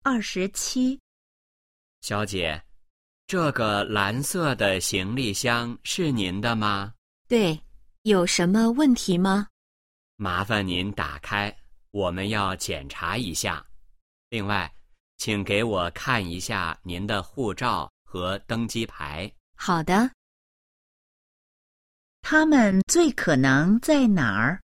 27。 小姐，这个蓝色的行李箱是您的吗？ 对，有什么问题吗？ 麻烦您打开，我们要检查一下。另外，请给我看一下您的护照和登机牌。 好的。 他们最可能在哪儿？